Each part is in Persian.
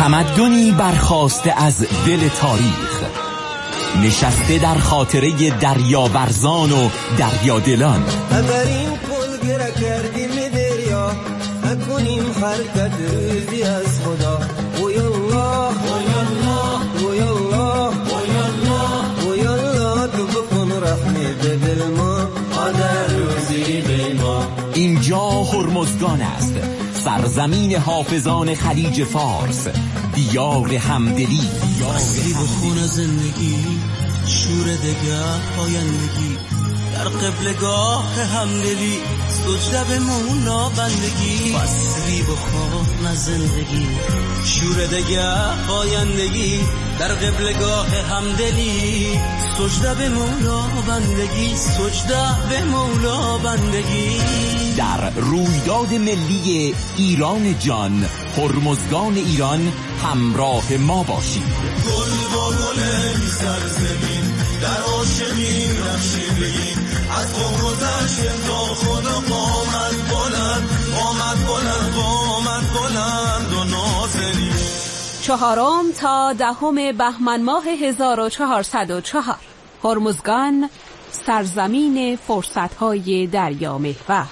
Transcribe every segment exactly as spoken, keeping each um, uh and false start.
تمدنی برخاسته از دل تاریخ، نشسته در خاطره دریاورزان و دریادلان. اگر این پل گره کردیم دریا، نکنیم حرکت روزی از خدا. وی الله وی الله وی الله وی الله وی الله، تو بکن رحمت به دل ما، قدر روزی به ما. اینجا هرمزگان است، سرزمین حافظان خلیج فارس، دیار همدلی، دیار بخون زندگی، شور دگر پایندگی، در قبلگاه همدلی، سجده به مولا بندگی. بسری بخون زندگی، شور دگر پایندگی، در قبلگاه همدلی، سجده به مولا بندگی، سجده به مولا بندگی. در رویداد ملی ایران جان، هرمزگان ایران، همراه ما باشید. گل با گل بی سرزمین، در عاشقین نقشی بگین، از قوم گذشت تا خدا قامت بلند، قامت بلند، قامت بلند و ناصری. چهارم تا دهم بهمن ماه هزار و چهارصد و چهار، هرمزگان، سرزمین فرصت‌های دریا محور.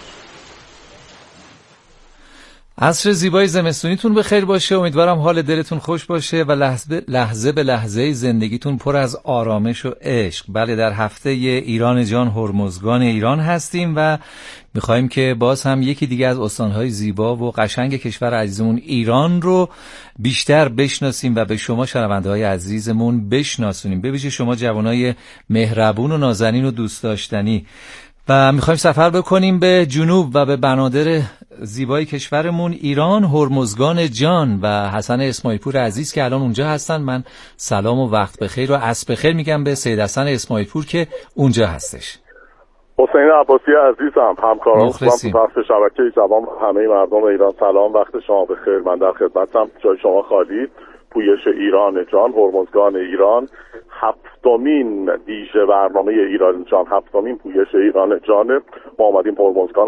عصر زیبای زمستونیتون به خیر باشه. امیدوارم حال دلتون خوش باشه و لحظه, لحظه به لحظه زندگیتون پر از آرامش و عشق. بله، در هفته ایران جان، هرمزگان ایران هستیم و میخوایم که باز هم یکی دیگه از استانهای زیبا و قشنگ کشور عزیزمون ایران رو بیشتر بشناسیم و به شما شنونده‌های عزیزمون بشناسونیم، به ویژه شما جوانای مهربون و نازنین و دوست داشتنی. و میخوایم سفر بکنیم به جنوب و به بنادر زیبای کشورمون ایران، هرمزگان جان و حسن اسماعیلپور عزیز که الان اونجا هستن. من سلام و وقت بخیر و عصر بخیر میگم به سید حسن اسماعیلپور که اونجا هستش. حسین عباسی عزیزم، همکاران تو بخش شبکه جوان، همه مردم ایران سلام، وقت شما بخیر. من در خدمتم، جای شما خالی. پویش ایران جان، هرمزگان ایران، هفتمین ویژه برنامه ایران جان، هفتمین پویش ایران جان. ما آمدیم هرمزگان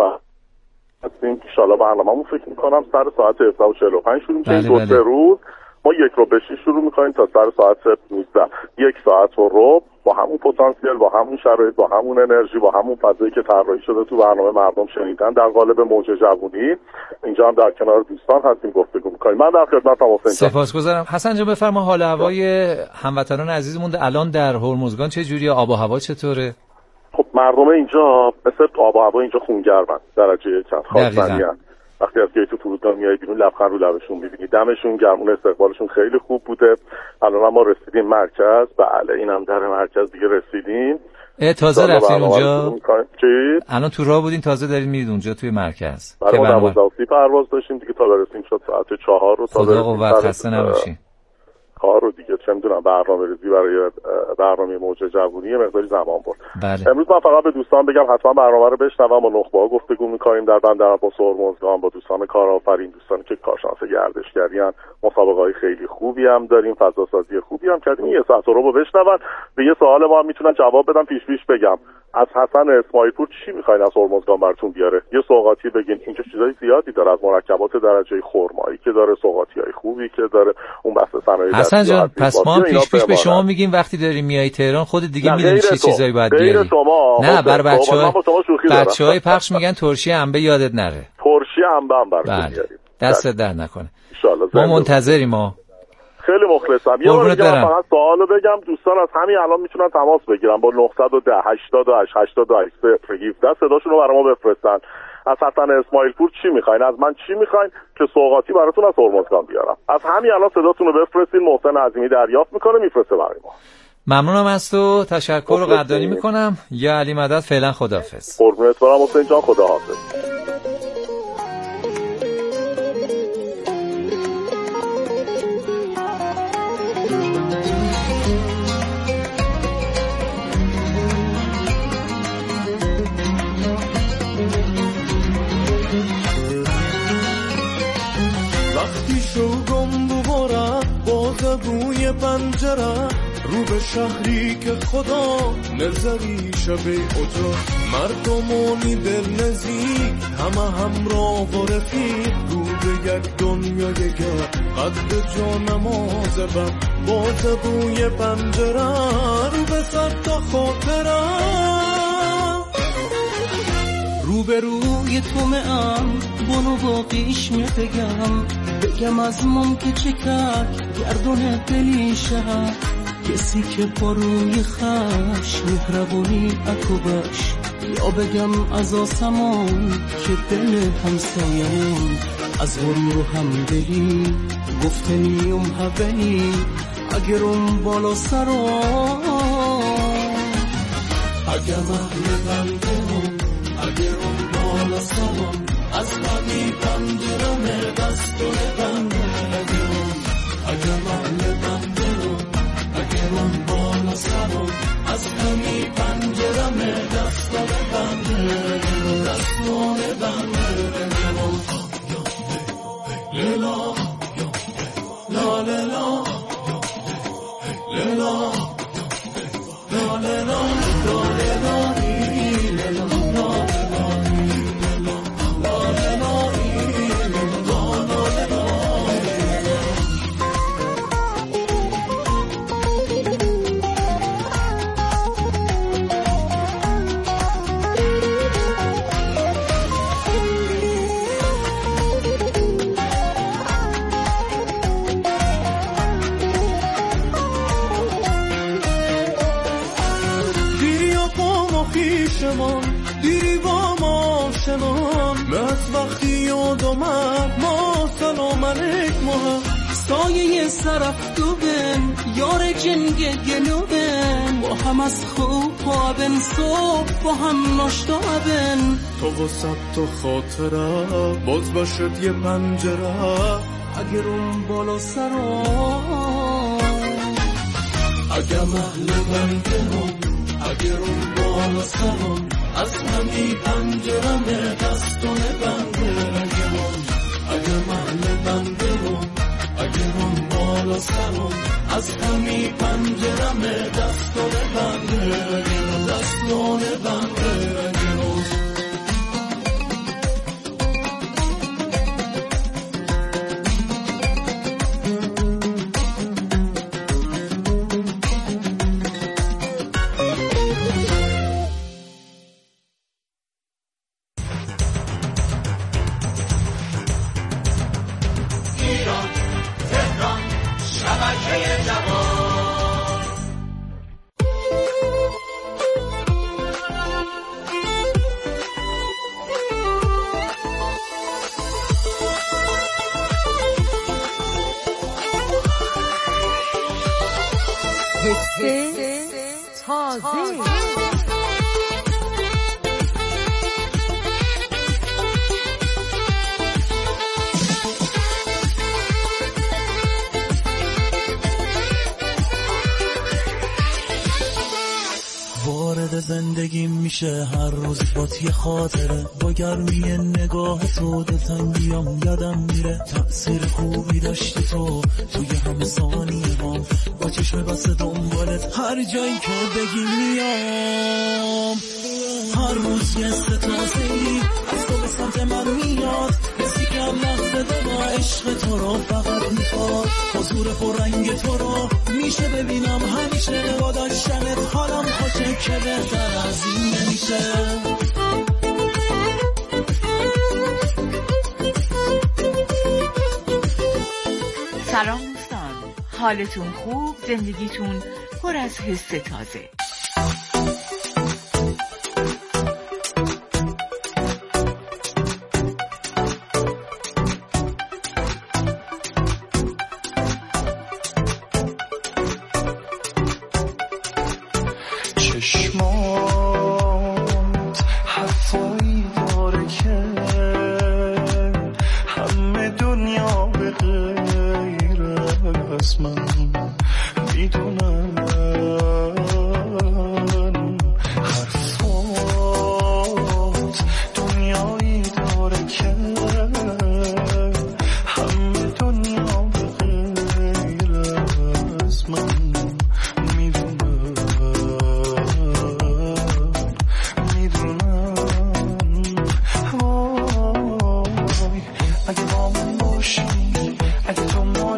هستیم. ان شاءالله برنامه‌مون فکر می‌کنم سر ساعت هفده و چهل و پنج شروع میشه. دو سه روز ما یک رو بشی شروع می‌کنیم تا سر ساعت نوزده، یک ساعت و ربع، با همون پتانسیل، با همون شرایط، با همون انرژی، با همون فضایی که طراحی شده تو برنامه مردم شنیدن در قالب موج جوونی. اینجا هم در کنار دوستان هستیم گفتگو می‌کنیم. من در خدمتم حسین جان. سپاسگزارم. حسن جان بفرما حال هوای هموطنان عزیزمون الان در هرمزگان چه جوریه؟ آب و هوا چطوره؟ خب مردم اینجا مثل آب و هوا اینجا خونگرمن، درجه یک خاصنی. وقتی از گیت فرودگاه میای بیرون لبخند رو لبشون می‌بینی، دمشون گرم، اون استقبالشون خیلی خوب بوده. الان ما رسیدیم مرکز، بله اینم در مرکز دیگه رسیدیم. تازه رفتین اونجا؟ چی؟ الان تو راه بودین تازه دارین میرید اونجا توی مرکز؟ که دوازده و سی پرواز داشتیم دیگه تا برسیم شد ساعت چهار رو. تا خدا قوت، خسته نباشین. کار رو دیگه چه میدونم برنامه‌ریزی برای برنامه موج جوونی مقداری زمان برد. بله. امروز من فقط به دوستان بگم حتما برنامه رو بشنون. با نخبه‌ها گفتگو می‌کنیم در بندرعباس و هرمزگان، با دوستان کارآفرین، دوستانی که کارشناس گردشگری ان. مسابقه‌های خیلی خوبی هم داریم، فضاسازی خوبی هم کردیم. یه ساعت رو بشنون. به یه سوال ما هم میتونن جواب بدن. پیش پیش بگم از حسن اسماعیلپور چی می‌خواید از هرمزگان براتون بیاره؟ یه سوغاتی بگین. اینجا چیزای زیادی داره، از مرکبات درجه خرمایی که داره، سوغاتی‌های خوبی که داره، اون بحث صنایع حسن جان پس ما پیش پیش به شما میگیم وقتی داری میای تهران خودت دیگه میدونی چه چیزایی باید بیاری. نه بر بچه‌ها بچه‌های پخش میگن ترشی انبه یادت نره. ترشی انبه هم براتون میاریم. دستت در نکنه. ما منتظریم. ما خیلی مخلصم. یه بار دیگه فقط سوالو بگم، دوستان از همین الان میتونن تماس بگیرن با نه یک صفر هشتاد و هشت هشتاد و هشت صفر هفده صداشون رو برام بفرستن. از حسن اسماعیلپور چی میخواین؟ از من چی میخواین که سوغاتی براتون از هرمزگان بیارم؟ از همین الان صداتون رو بفرستین، محسن عظیمی دریافت میکنه میفرسته برای ما. ممنونم از تو، تشکر و قدردانی میکنم. یا علی مدد، فعلا خداحافظ. قربونت برم حسین جان، خداحافظ. وقتی شوگم دوباره باز بوی پنجره، رو به شهری که خدا نظری شبه اوجا، مردمانی دل نزیک همه همراه و رفیق، رو به یک دنیای گر قدر جانم آزبم باز بوی پنجره رو به سر تا خاطرم رو به روی تو میم بانو باقیش می بگم بگم از مام که چه کرد گردون دلی شهر کسی که با روی خش مهربونی اکوبش یا بگم از آسمان که دل همسایمون از غرور و همدلی گفتنیم هولی اگرم بالا سرم اگرم اهل بندم اگرم بالا سرم از همی بندرم دستور بندم اگرم اهل بندم اگرم بالا سرم از همی بندرم دستور بندم دستور بندم لیلا لا لیلا لیلا لا لیلا لا لیلا دیری با ما شنان از وقتی یاد آمد ما سلام علیک ما سایه سرفتو بن یار جنگ گلو بن با هم از خوب با بن صبح با هم ناشتا بن تو وسط تو خاطره باز باشد یه پنجره اگرم بالا سرم اگه محل بندم اگرم بالا سرم از همی پنجرم دستون بنده اگرم اگر محل بنده رو اگرم بالا سرم از همی پنجرم دستون بنده اگرم دستون بنده اگرم وارد زندگی میشه هر روز با یه خاطره با گرمی نگاه تو دلتنگیام یادم میره تأثیر خوبی داشتی تو توی همه ثانیه هم با چشم بسته دنبالت هر جایی که بگی میام هر روز یه ستازه‌ای از تو به سمت من میاد کسی که هم لحظه با عشق تو رو فقط میخواد حضور پررنگ تو رو میشه ببینم همیشه با داشتنت حالم خوشه که بهتر از این نمیشه سلام دوستان، حالتون خوب؟ زندگیتون پر از حس تازه؟ اگه با من باشی اگه تو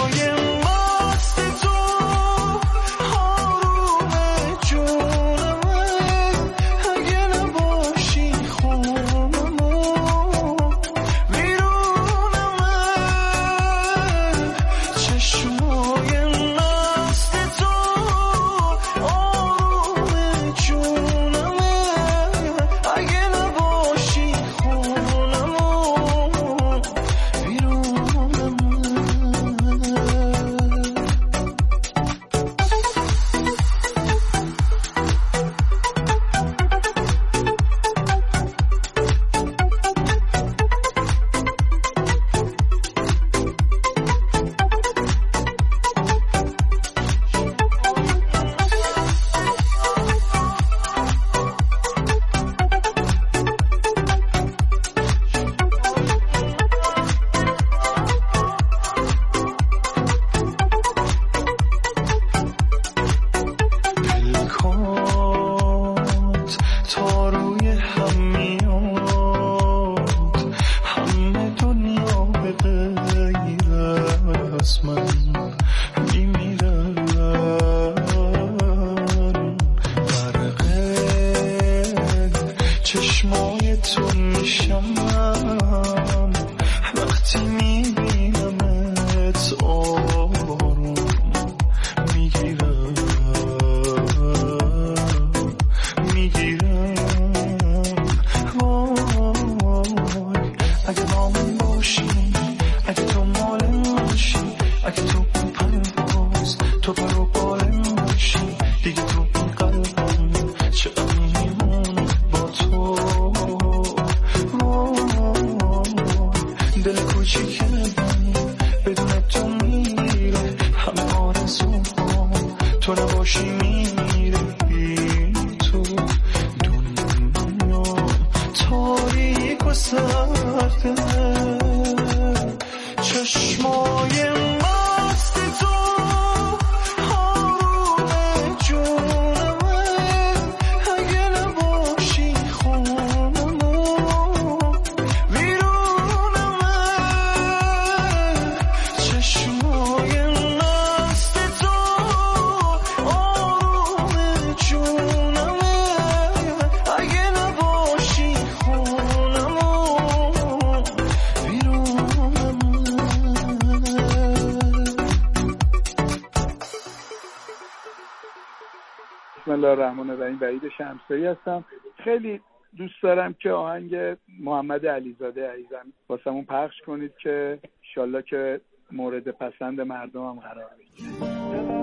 بسم الله الرحمن الرحیم. وحید شمسایی هستم. خیلی دوست دارم که آهنگ محمد علیزاده عزیزم واسمون پخش کنید که انشالله که مورد پسند مردم هم قرار بگیره.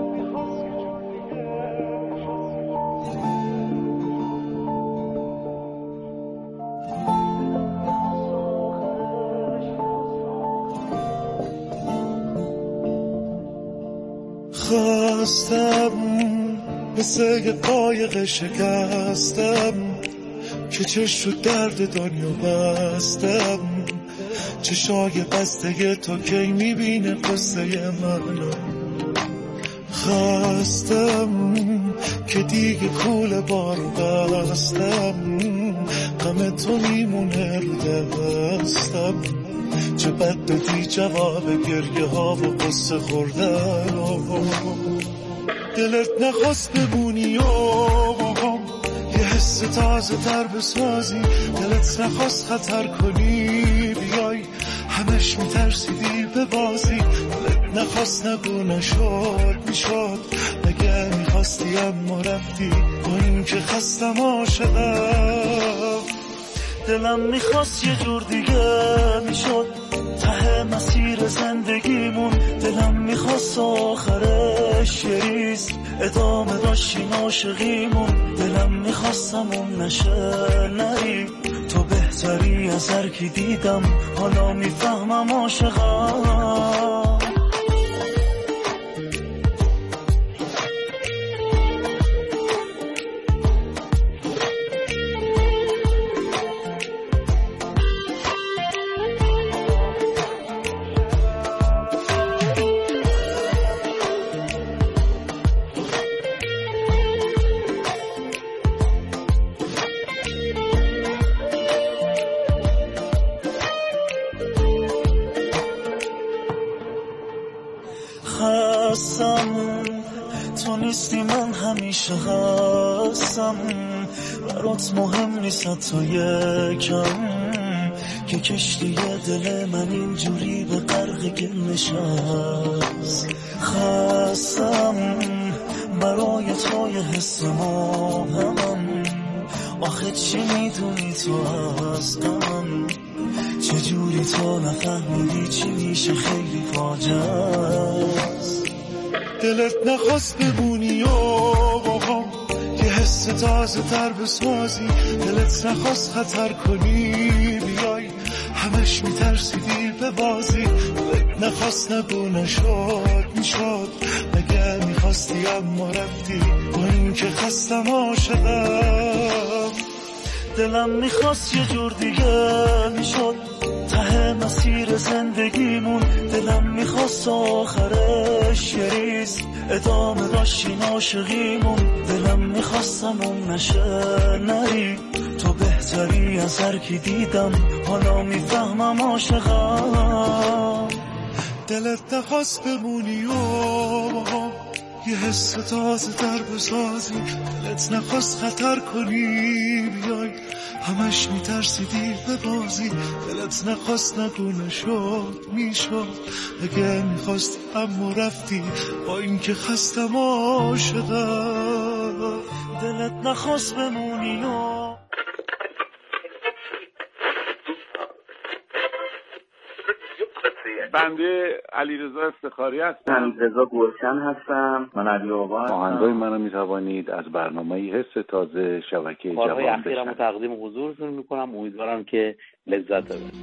خواستم مثل یه قایق شکستم که چش رو درد دنیا بستم، چشای بسته تو کی میبینه قصه منو. خواستم که دیگه کوله بارو بستم، غم تو میمونه رو دستم، چه بد بدی جواب گریه ها و قصه خوردن. دلت نخواست بمونی و بابام یه حس تازه تر بسازی، دلت نخواست خطر کنی بیای همش میترسیدی به بازی، دلت نخواست نگو نشد میشد، مگه میخواستی اما رفتی با این که خستم عاشقم. دلم میخواست یه جور دیگه میشد ته مسیر زندگیمون، دلم میخواست آخرش یه ریز ادامه داشتیم عاشقیمون، دلم میخواستم نشه نری تو بهتری از هر کی دیدم، حالا میفهمم عاشقم. خستم تو نیستی من همیشه هستم برات مهم نیست تا یکم که کشتی دل من اینجوری به غرق گل نشست خستم برای تو یه حس مبهمم آخه چی میدونی تو از غمم چجوری تو نفهمیدی چی میشه خیلی فاجعه است دلت نخواست بمونی آقا یه حس تازه تر بسازی دلت نخواست خطر کنی بیای همش میترسیدی به بازی دلت نخواست نگو نشد میشد مگه میخواستی اما رفتی با این که خستم عاشقم دلم میخواست یه جور دیگه میشد ته مسیر زندگیمون دلم میخواست آخرش یه ریز ادامه داشتیم عاشقیمون دلم میخواستم اون نشه نری تو بهتری از هر کی دیدم حالا میفهمم عاشقم دلت نخواست بمونی و یه حس تازه تر بسازی دلت نخواست خطر کنی بیای همش میترسیدی به بازی دلت نخواست نگو نشد میشد اگه میخواستی اما رفتی با این که خستم عاشقم دلت نخواست بمونی و بنده علیرضا افتخاری هستم. من رضا گلشن هستم. من علی آقا هستم. آهنگای منو میتوانید از برنامه حس تازه شبکه جوان کارهای اخیرمو تقدیم حضورتون میکنم. امیدوارم که لذت ببرید.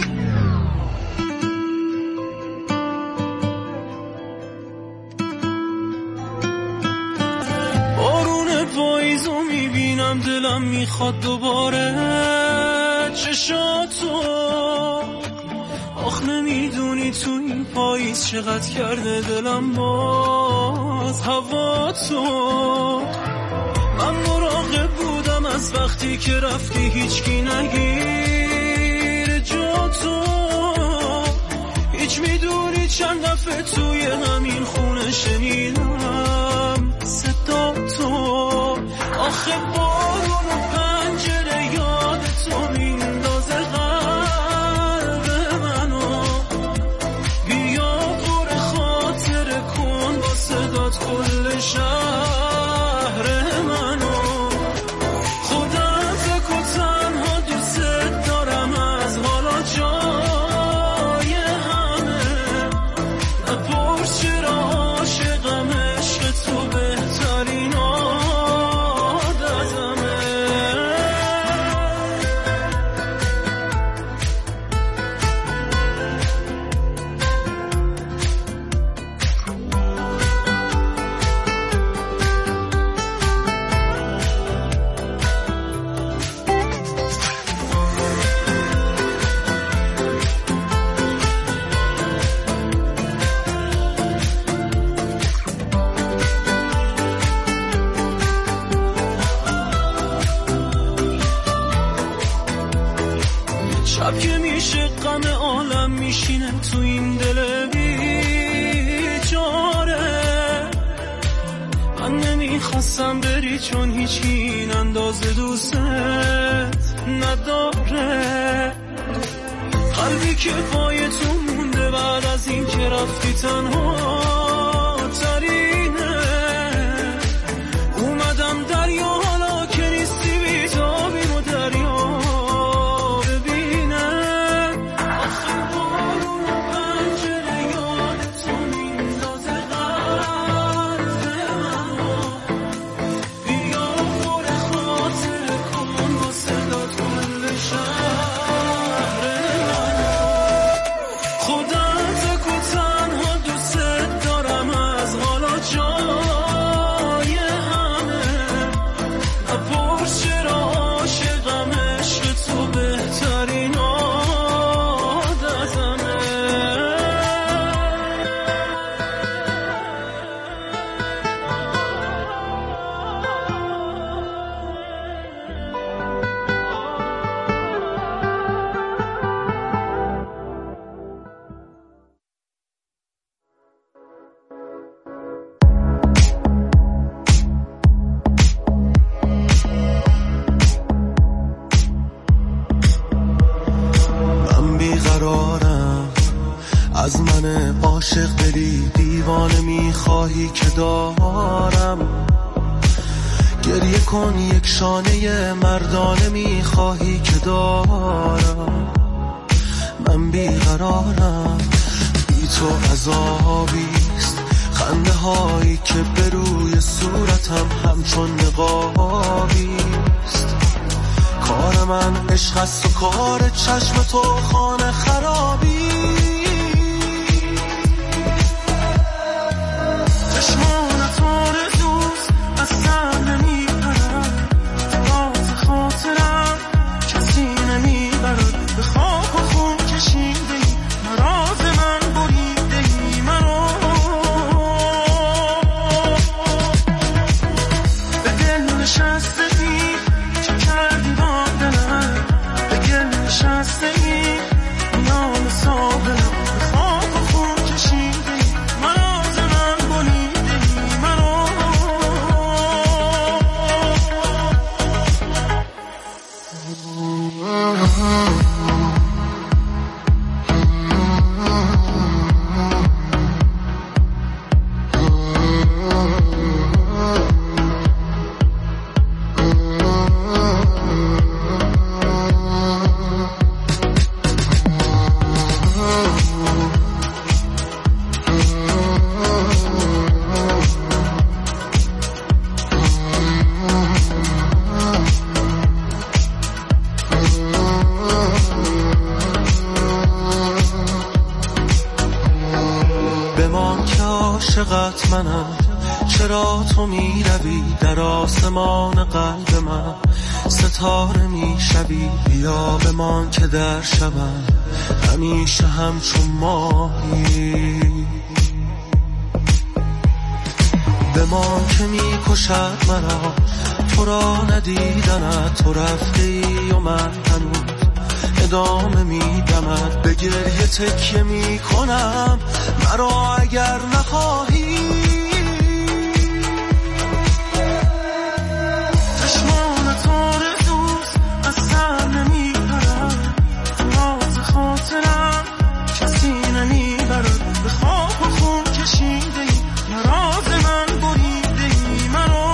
بارون پاییزو میبینم دلم میخواد دوباره چشاتو آخ نمیدونی تو این پاییز چقدر کرده دلم باز هوا تو من مراقب بودم از وقتی که رفتی هیچکی نگیر جا تو هیچ میدونی چند دفعه توی همین خونه شنیدم صدا تو آخه بارون و پنجره یاد تو میندازه قلب منو بیا پر خاطره کن با صدات کل شهر منو خودم فکر و تنها دوست دارم از حالا جای همه نپرس چرا عاشقم عشق تو بهترین شب که میشه غم عالم میشینه تو این دل بیچاره من نمیخواستم بری چون هیچ این اندازه دوست نداره قلبی که پای تو مونده بعد از این که رفتی تنها ترینه اومدم دریا حالا که نیستی بیتابیم و دریا خودم تک و تنها دوست نمیخواهی که دارم، گریه کن یک شانه مردانه میخواهی که دارم. من بیقرارم، بی تو عذابیست، خنده هایی که به روی صورتم همچون نقابیست. کار من عشق است و کار چشم تو خانه خرابی. چشمانت آرزوست از سر نمیپرد، راز خاطرم کسی نمیبرد. به خاک و خون کشیده ای نراز من بریده ای منو. به دل نشسته ای چه کردی با دلم، به گل نشسته ای میان ساحلم. به خاک و خون کشیده ای نراز من بریده ای منو. بمان که عاشقت منم، چرا تو می روی در آسمان قلب من، ستاره می شوی. بیا بمان که در شبم همیشه همچون ماهی. بمان که می کشد مرا تو را ندیدنت، تو رفته ای و من هنوز ادامه میدمد. به گریه تکیه میکنم مرا اگر نخواهی. چشمانت آرزوست از سر نمیپرد، راز خاطرم کسی نمیبرد. به خاک و خون کشیده ای نراز من بریده ای منو.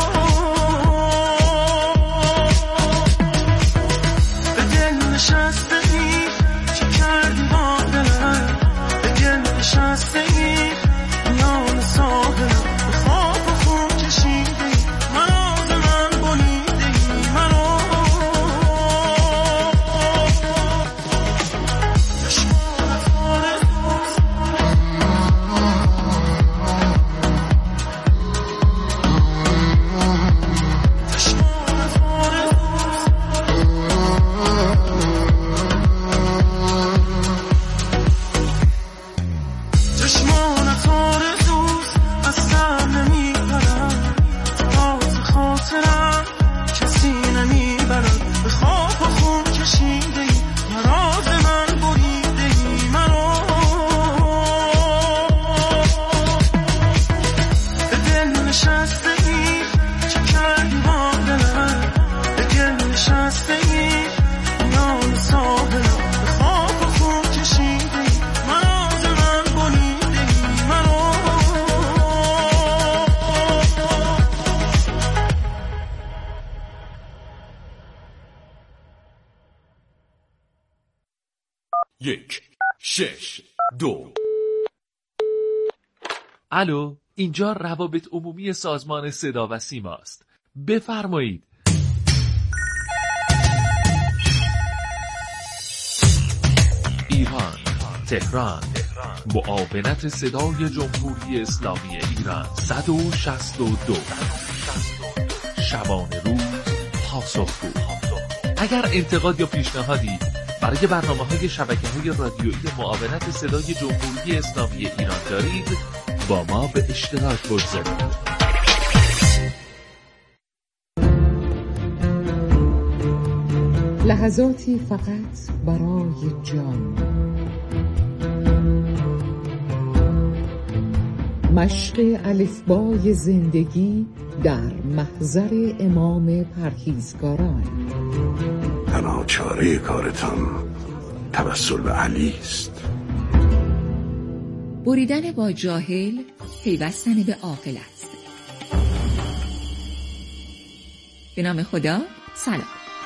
به دل نشسته ای چه کردی با دلم، به گل نشسته ای میان ساحلم. به خاک و خون کشیده ای نراز من بریده ای منو. چشمانت آرزوست چشمانت آرزوست چشمانت آرزوست از سر نمیپرد، راز خاطرم کسی نمیبرد. به خاک و خون کشیده ای نراز من بریده ای منو. به دل نشسته ای چه کردی با دلم، به گل نشسته ای میان ساحلم. به خاک و خون کشیده ای نراز من بریده ای منو. یک شش دو. الو، اینجا روابط عمومی سازمان صدا و سیما است. بفرمایید. ایران، تهران، معاونت صدای جمهوری اسلامی ایران صد و شصت و دو. شبانه روز پاسخگو. اگر انتقاد یا پیشنهادی برای برنامه‌های شبکه‌های رادیویی معاونت صدای جمهوری اسلامی ایران دارید، با ما به اشتراک بگذارید. لحظاتی فقط برای جان. مشق الفبای زندگی در محضر امام پرهیزگاران. تنها چاره کارتان توسل به علی است. بریدن با جاهل پیوستن به عاقل است. به نام خدا، سلام.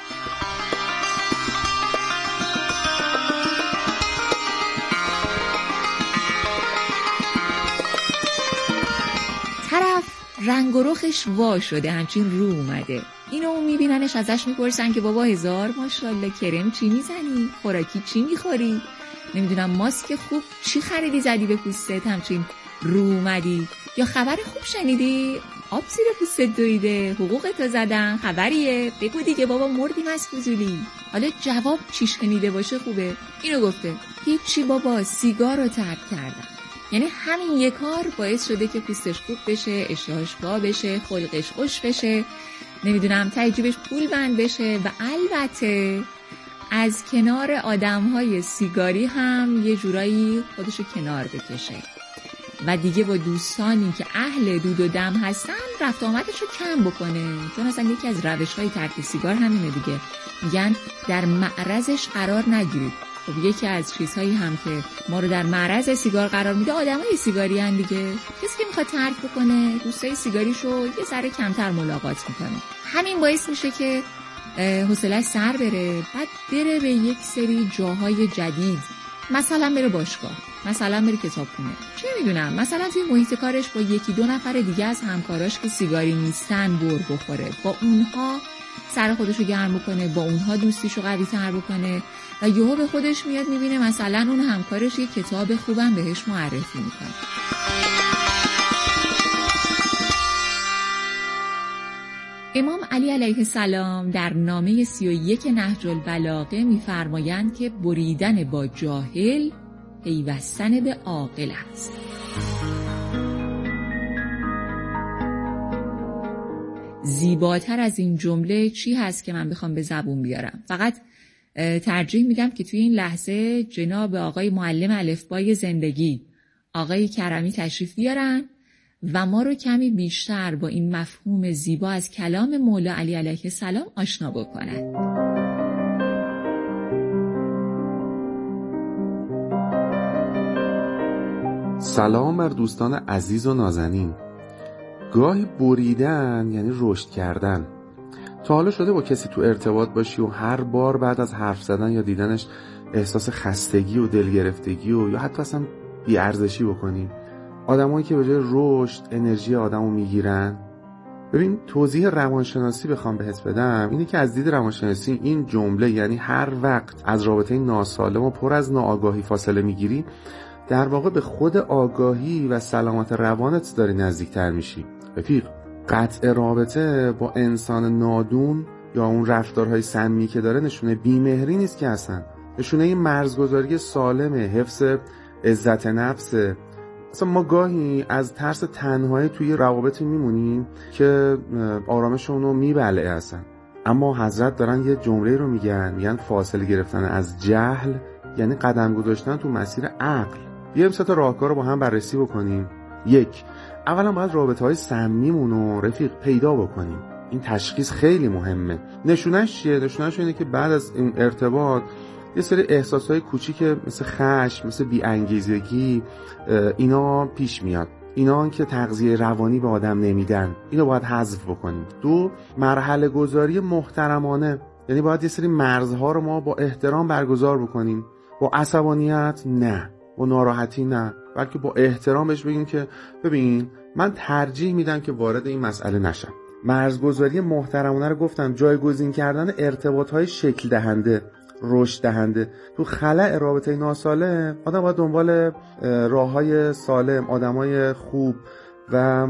طرف رنگ و رخش وا شده، همچین رو اومده. اینو میبیننش ازش میپرسن که بابا هزار ماشاءالله کرم چی میزنی؟ خوراکی چی میخوری؟ نمیدونم ماسک خوب چی خریدی زدی به پوستت همچین رو اومدی؟ یا خبر خوب شنیدی؟ آب زیر پوستت دویده، حقوقتو زدن، خبریه؟ بگو دیگه بابا مردیم از فضولی. حالا جواب چی شنیده باشه خوبه. اینو گفته هیچی بابا، سیگار رو ترک کردم. یعنی همین یک کار باعث شده که پوستش خوب بشه، اشتهاش وا بشه، خلقش خوش بشه، نمیدونم تجیبش پول بند بشه و البته از کنار آدمهای سیگاری هم یه جورایی خودشو کنار بکشه و دیگه با دوستانی که اهل دود و دم هستن رفت آمدشو کم بکنه، چون اصلا یکی از روش‌های ترک سیگار همینه دیگه. میگن در معرضش قرار نگیرید. خب یکی از چیزهایی هم که ما رو در معرض سیگار قرار میده آدمای سیگاری هن دیگه. کسی که میخواد ترک بکنه دوستای سیگاریشو یه ذره کمتر ملاقات میکنه. همین باعث میشه که حوصله‌اش سر بره، بعد بره به یک سری جاهای جدید، مثلا بره باشگاه، مثلا بره کتابخونه، چه میدونم، مثلا توی محیط کارش با یکی دو نفر دیگه از همکاراش که سیگاری نیستن بر بخوره، با اونها سر خودشو گرم بکنه، با اونها دوستیشو قوی تر بکنه و یهو به خودش میاد میبینه مثلا اون همکارش یه کتاب خوبم بهش معرفی میکنه. امام علی علیه السلام در نامه سی و یک نهج البلاغه می‌فرمایند که بریدن با جاهل پیوستن به عاقل است. زیباتر از این جمله چی هست که من بخوام به زبون بیارم؟ فقط ترجیح میدم که توی این لحظه جناب آقای معلم الفبای زندگی، آقای کرمی تشریف بیارن و ما رو کمی بیشتر با این مفهوم زیبا از کلام مولا علی علیه السلام آشنا بکنن. سلام بر دوستان عزیز و نازنین. گاهی بریدن یعنی رشد کردن. تا حالا شده با کسی تو ارتباط باشی و هر بار بعد از حرف زدن یا دیدنش احساس خستگی و دلگرفتگی و یا حتی اصلا بی‌ارزشی بکنی؟ آدمایی که به جای رشد انرژی آدمو میگیرن. ببین توضیح روانشناسی بخوام بهت بدم اینه که از دید روانشناسی این جمله یعنی هر وقت از رابطه ناسالم و پر از ناآگاهی فاصله میگیری در واقع به خود آگاهی و سلامت روانت داری نزدیکتر میشی. رفیق، قطع رابطه با انسان نادون یا اون رفتارهای سمی که داره نشونه بیمهری نیست که اصلا، نشونه این مرزگذاری سالمه، حفظ عزت نفس. اصلا ما گاهی از ترس تنهایی توی روابطی میمونیم که آرامشون رو میبلعه اصلا. اما حضرت دارن یه جمله رو میگن، میگن فاصله گرفتن از جهل یعنی قدم گذاشتن تو مسیر عقل. بیایم سه تا راهکار رو با هم بررسی بکنیم. یک، اولا باید رابطه‌های سمیمون رو رفیق پیدا بکنیم. این تشخیص خیلی مهمه. نشونش چیه؟ نشونش اینه که بعد از این ارتباط یه سری احساسهای کوچیک مثل خشم، مثل بی‌انگیزگی اینا پیش میاد. اینا که تغذیه روانی به آدم نمیدن. اینو باید حذف بکنیم. دو، مرحله گذاری محترمانه. یعنی باید یه سری مرزها رو ما با احترام برگزار بکنیم. با عصبانیت نه، با ناراحتی نه، بلکه با احترام بهش بگیم که ببین من ترجیح میدم که وارد این مسئله نشم. مرزگذاری محترمانه رو گفتم، جایگزین کردن ارتباطهای شکل دهنده، رشد دهنده. تو خلأ رابطه ناسالم آدم باید دنبال راههای سالم، آدمای خوب و